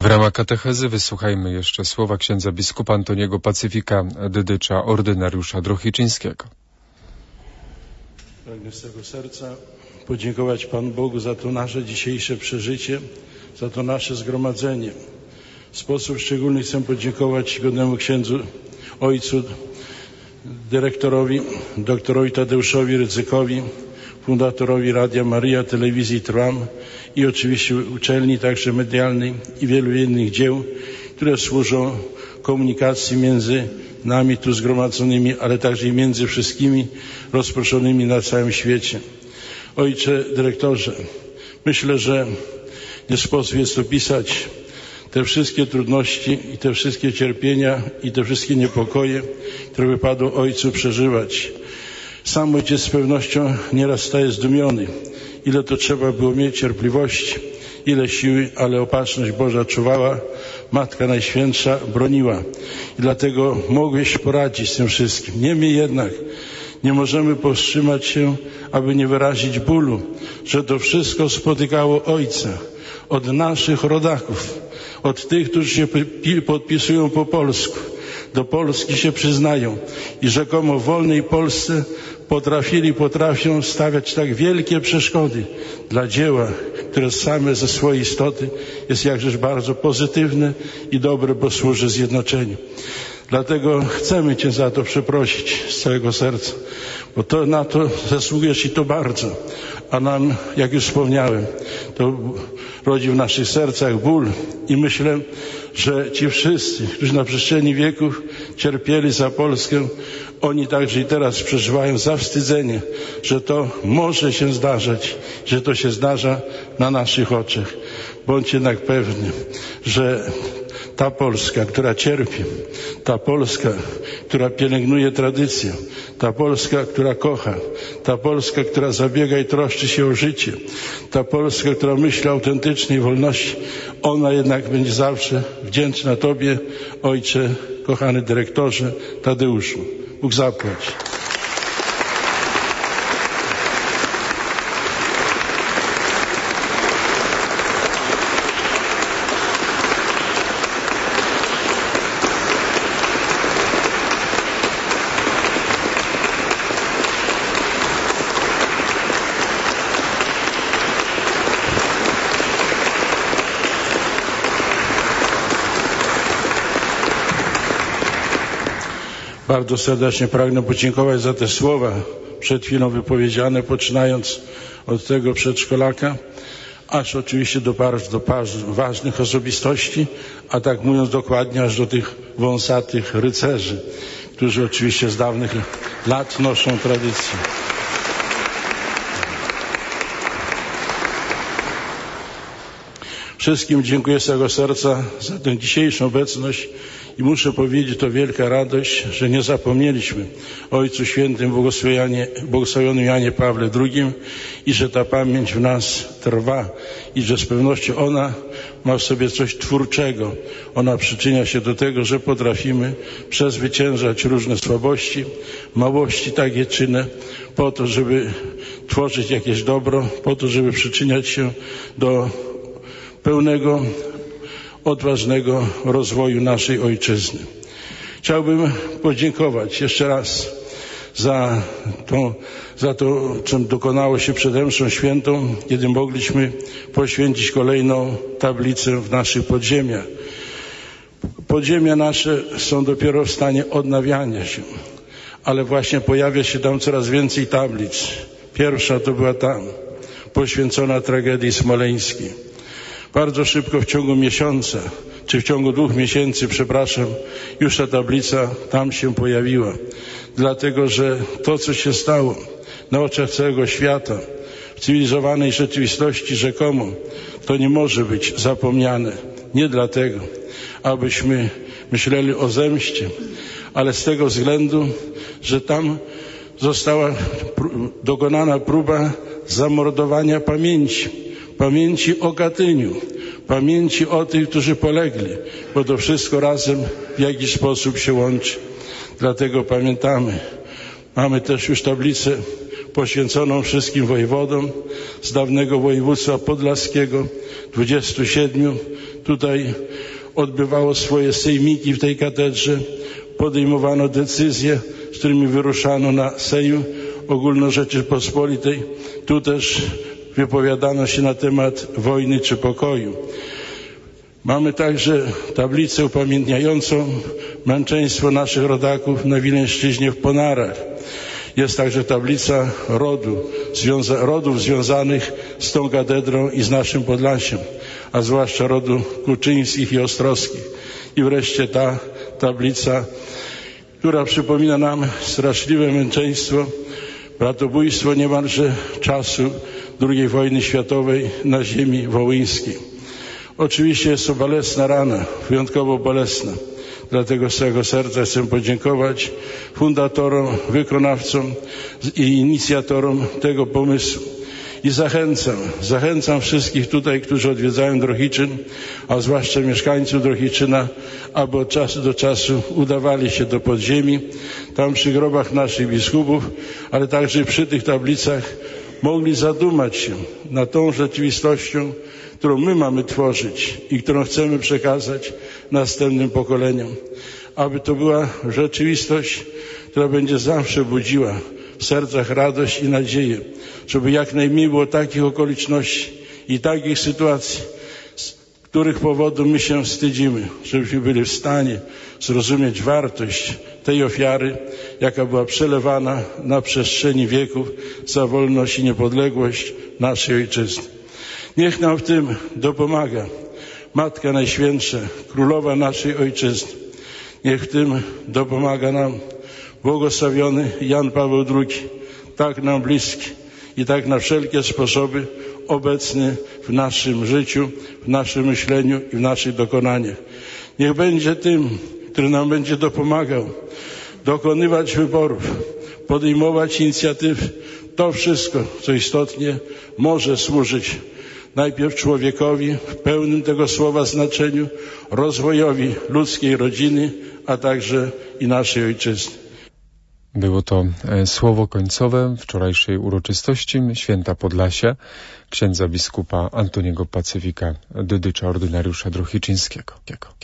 ramach katechezy wysłuchajmy jeszcze słowa księdza biskupa Antoniego Pacyfika Dydycza, ordynariusza Drohiczyńskiego. Pragnę z tego serca podziękować Panu Bogu za to nasze dzisiejsze przeżycie, za to nasze zgromadzenie. W sposób szczególny chcę podziękować godnemu księdzu, ojcu, dyrektorowi, doktorowi Tadeuszowi Rydzykowi, fundatorowi Radia Maryja, telewizji Trwam i oczywiście uczelni także medialnej i wielu innych dzieł, które służą komunikacji między nami tu zgromadzonymi, ale także i między wszystkimi rozproszonymi na całym świecie. Ojcze dyrektorze, myślę, że nie sposób jest opisać te wszystkie trudności i te wszystkie cierpienia i te wszystkie niepokoje, które wypadło ojcu przeżywać. Sam ojciec z pewnością nieraz staje zdumiony, ile to trzeba było mieć cierpliwości, ile siły, ale opatrzność Boża czuwała, Matka Najświętsza broniła i dlatego mogłeś poradzić z tym wszystkim. Niemniej jednak nie możemy powstrzymać się, aby nie wyrazić bólu, że to wszystko spotykało Ojca od naszych rodaków, od tych, którzy się podpisują po polsku, do Polski się przyznają i rzekomo w wolnej Polsce potrafią stawiać tak wielkie przeszkody dla dzieła, które same ze swojej istoty jest jakżeż bardzo pozytywne i dobre, bo służy zjednoczeniu. Dlatego chcemy Cię za to przeprosić z całego serca, bo to na to zasługujesz i to bardzo, a nam, jak już wspomniałem, to rodzi w naszych sercach ból i myślę, że ci wszyscy, którzy na przestrzeni wieków cierpieli za Polskę, oni także i teraz przeżywają zawstydzenie, że to może się zdarzać, że to się zdarza na naszych oczach. Bądź jednak pewny, że ta Polska, która cierpi, ta Polska, która pielęgnuje tradycję, ta Polska, która kocha, ta Polska, która zabiega i troszczy się o życie, ta Polska, która myśli o autentycznej wolności, ona jednak będzie zawsze wdzięczna Tobie, Ojcze, kochany dyrektorze Tadeuszu. Bóg zapłać. Bardzo serdecznie pragnę podziękować za te słowa przed chwilą wypowiedziane, poczynając od tego przedszkolaka, aż oczywiście do ważnych osobistości, a tak mówiąc dokładnie, aż do tych wąsatych rycerzy, którzy oczywiście z dawnych lat noszą tradycję. Wszystkim dziękuję z całego serca za tę dzisiejszą obecność i muszę powiedzieć, to wielka radość, że nie zapomnieliśmy o Ojcu Świętym błogosławionym Janie Pawle II i że ta pamięć w nas trwa i że z pewnością ona ma w sobie coś twórczego. Ona przyczynia się do tego, że potrafimy przezwyciężać różne słabości, małości takie czynne, po to, żeby tworzyć jakieś dobro, po to, żeby przyczyniać się do pełnego, odważnego rozwoju naszej ojczyzny. Chciałbym podziękować jeszcze raz za to, czym dokonało się przed mszą świętą, kiedy mogliśmy poświęcić kolejną tablicę w naszych podziemiach. Podziemia nasze są dopiero w stanie odnawiania się, ale właśnie pojawia się tam coraz więcej tablic. Pierwsza to była tam, poświęcona tragedii smoleńskiej. Bardzo szybko, w ciągu miesiąca, czy w ciągu 2 miesięcy, już ta tablica tam się pojawiła. Dlatego, że to, co się stało na oczach całego świata, w cywilizowanej rzeczywistości rzekomo, to nie może być zapomniane. Nie dlatego, abyśmy myśleli o zemście, ale z tego względu, że tam została dokonana próba zamordowania pamięci o Katyniu, pamięci o tych, którzy polegli, bo to wszystko razem w jakiś sposób się łączy. Dlatego pamiętamy. Mamy też już tablicę poświęconą wszystkim wojewodom z dawnego województwa podlaskiego. 27 tutaj odbywało swoje sejmiki w tej katedrze. Podejmowano decyzje, z którymi wyruszano na Sejm Ogólnorzeczypospolitej. Tu też wypowiadano się na temat wojny czy pokoju. Mamy także tablicę upamiętniającą męczeństwo naszych rodaków na Wileńszczyźnie w Ponarach. Jest także tablica rodów związanych z tą katedrą i z naszym Podlasiem, a zwłaszcza rodu Kuczyńskich i Ostrowskich. I wreszcie ta tablica, która przypomina nam straszliwe męczeństwo, bratobójstwo niemalże czasu II wojny światowej na ziemi wołyńskiej. Oczywiście jest to bolesna rana, wyjątkowo bolesna. Dlatego z całego serca chcę podziękować fundatorom, wykonawcom i inicjatorom tego pomysłu. I zachęcam wszystkich tutaj, którzy odwiedzają Drohiczyn, a zwłaszcza mieszkańców Drohiczyna, aby od czasu do czasu udawali się do podziemi, tam przy grobach naszych biskupów, ale także przy tych tablicach mogli zadumać się nad tą rzeczywistością, którą my mamy tworzyć i którą chcemy przekazać następnym pokoleniom. Aby to była rzeczywistość, która będzie zawsze budziła w sercach radość i nadzieję, żeby jak najmniej było takich okoliczności i takich sytuacji, z których powodu my się wstydzimy, żebyśmy byli w stanie zrozumieć wartość tej ofiary, jaka była przelewana na przestrzeni wieków za wolność i niepodległość naszej ojczyzny. Niech nam w tym dopomaga Matka Najświętsza, Królowa naszej ojczyzny. Niech w tym dopomaga nam błogosławiony Jan Paweł II, tak nam bliski i tak na wszelkie sposoby obecny w naszym życiu, w naszym myśleniu i w naszych dokonaniach. Niech będzie tym, który nam będzie dopomagał dokonywać wyborów, podejmować inicjatywy. To wszystko, co istotnie może służyć najpierw człowiekowi w pełnym tego słowa znaczeniu, rozwojowi ludzkiej rodziny, a także i naszej ojczyzny. Było to słowo końcowe wczorajszej uroczystości Święta Podlasia księdza biskupa Antoniego Pacyfika Dydycza, ordynariusza drohiczyńskiego.